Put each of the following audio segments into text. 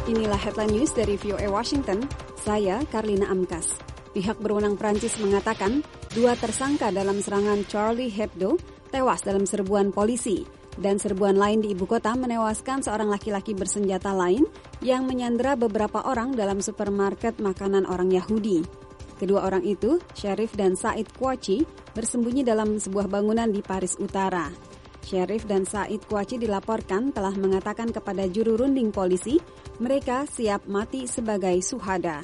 Inilah headline news dari VOA Washington, saya Karlina Amkas. Pihak berwenang Prancis mengatakan 2 tersangka dalam serangan Charlie Hebdo tewas dalam serbuan polisi dan serbuan lain di ibu kota menewaskan seorang laki-laki bersenjata lain yang menyandera beberapa orang dalam supermarket makanan orang Yahudi. Kedua orang itu, Sheriff dan Said Kouachi, bersembunyi dalam sebuah bangunan di Paris Utara. Sheriff dan Said Kouachi dilaporkan telah mengatakan kepada juru runding polisi mereka siap mati sebagai syuhada.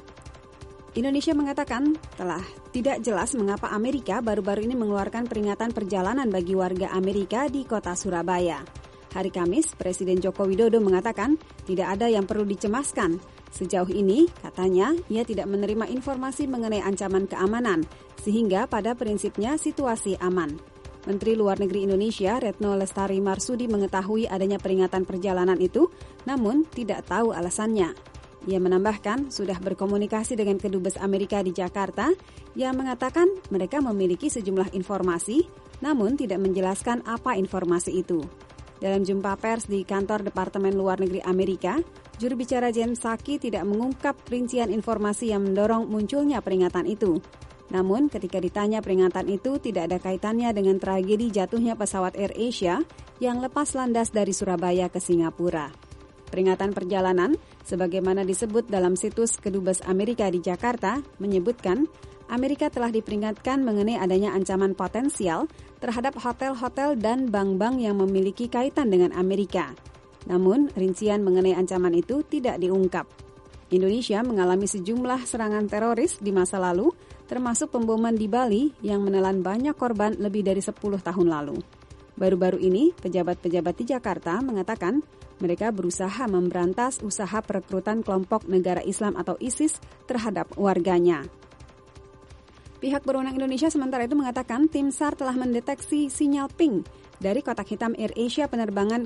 Indonesia mengatakan telah tidak jelas mengapa Amerika baru-baru ini mengeluarkan peringatan perjalanan bagi warga Amerika di kota Surabaya. Hari Kamis, Presiden Joko Widodo mengatakan tidak ada yang perlu dicemaskan. Sejauh ini, katanya, ia tidak menerima informasi mengenai ancaman keamanan, sehingga pada prinsipnya situasi aman. Menteri Luar Negeri Indonesia, Retno Lestari Marsudi mengetahui adanya peringatan perjalanan itu, namun tidak tahu alasannya. Ia menambahkan sudah berkomunikasi dengan Kedubes Amerika di Jakarta yang mengatakan mereka memiliki sejumlah informasi, namun tidak menjelaskan apa informasi itu. Dalam jumpa pers di kantor Departemen Luar Negeri Amerika, juru bicara Jen Psaki tidak mengungkap rincian informasi yang mendorong munculnya peringatan itu. Namun, ketika ditanya peringatan itu tidak ada kaitannya dengan tragedi jatuhnya pesawat AirAsia yang lepas landas dari Surabaya ke Singapura. Peringatan perjalanan, sebagaimana disebut dalam situs Kedubes Amerika di Jakarta, menyebutkan Amerika telah diperingatkan mengenai adanya ancaman potensial terhadap hotel-hotel dan bank-bank yang memiliki kaitan dengan Amerika. Namun, rincian mengenai ancaman itu tidak diungkap. Indonesia mengalami sejumlah serangan teroris di masa lalu, termasuk pemboman di Bali yang menelan banyak korban lebih dari 10 tahun lalu. Baru-baru ini, pejabat-pejabat di Jakarta mengatakan mereka berusaha memberantas usaha perekrutan kelompok negara Islam atau ISIS terhadap warganya. Pihak berwenang Indonesia sementara itu mengatakan tim SAR telah mendeteksi sinyal ping dari kotak hitam AirAsia penerbangan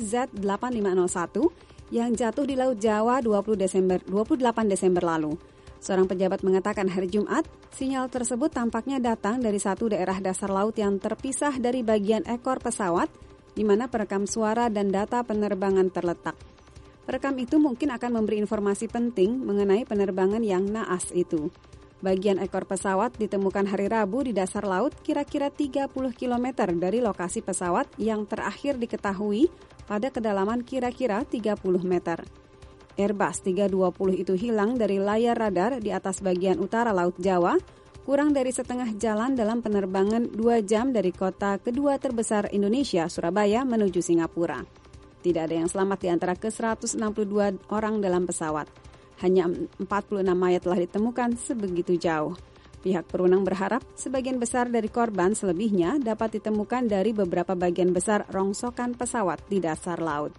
QZ8501 yang jatuh di Laut Jawa 28 Desember lalu. Seorang pejabat mengatakan hari Jumat, sinyal tersebut tampaknya datang dari satu daerah dasar laut yang terpisah dari bagian ekor pesawat, di mana perekam suara dan data penerbangan terletak. Perekam itu mungkin akan memberi informasi penting mengenai penerbangan yang naas itu. Bagian ekor pesawat ditemukan hari Rabu di dasar laut kira-kira 30 km dari lokasi pesawat yang terakhir diketahui pada kedalaman kira-kira 30 meter. Airbus 320 itu hilang dari layar radar di atas bagian utara Laut Jawa, kurang dari setengah jalan dalam penerbangan 2 jam dari kota kedua terbesar Indonesia, Surabaya, menuju Singapura. Tidak ada yang selamat di antara ke-162 orang dalam pesawat. Hanya 46 mayat telah ditemukan sebegitu jauh. Pihak berwenang berharap sebagian besar dari korban selebihnya dapat ditemukan dari beberapa bagian besar rongsokan pesawat di dasar laut.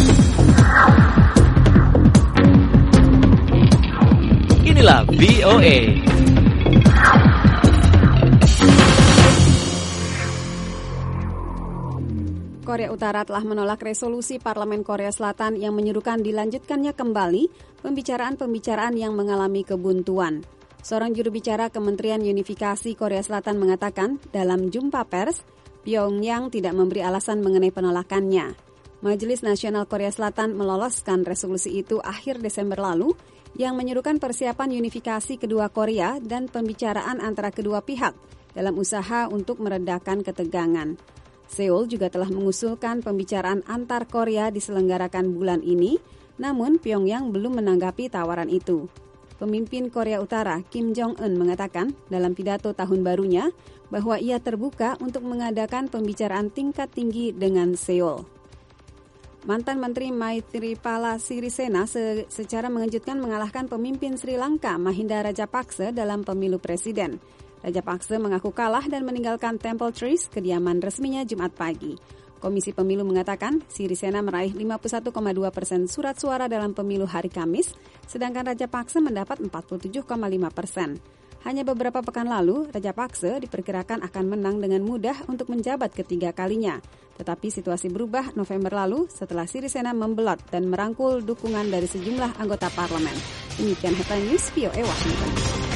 Inilah VOA. Korea Utara telah menolak resolusi Parlemen Korea Selatan yang menyuruhkan dilanjutkannya kembali pembicaraan-pembicaraan yang mengalami kebuntuan. Seorang juru bicara Kementerian Unifikasi Korea Selatan mengatakan dalam jumpa pers, Pyongyang tidak memberi alasan mengenai penolakannya. Majelis Nasional Korea Selatan meloloskan resolusi itu akhir Desember lalu yang menyuruhkan persiapan unifikasi kedua Korea dan pembicaraan antara kedua pihak dalam usaha untuk meredakan ketegangan. Seoul juga telah mengusulkan pembicaraan antar Korea diselenggarakan bulan ini, namun Pyongyang belum menanggapi tawaran itu. Pemimpin Korea Utara Kim Jong-un mengatakan dalam pidato tahun barunya bahwa ia terbuka untuk mengadakan pembicaraan tingkat tinggi dengan Seoul. Mantan Menteri Maithripala Sirisena secara mengejutkan mengalahkan pemimpin Sri Lanka Mahinda Rajapaksa dalam pemilu presiden. Rajapaksa mengaku kalah dan meninggalkan Temple Trees, kediaman resminya Jumat pagi. Komisi Pemilu mengatakan Sirisena meraih 51,2% surat suara dalam pemilu hari Kamis, sedangkan Rajapaksa mendapat 47,5%. Hanya beberapa pekan lalu, Rajapaksa diperkirakan akan menang dengan mudah untuk menjabat ketiga kalinya. Tetapi situasi berubah November lalu setelah Sirisena membelot dan merangkul dukungan dari sejumlah anggota parlemen. Demikian Headline News VOA Washington.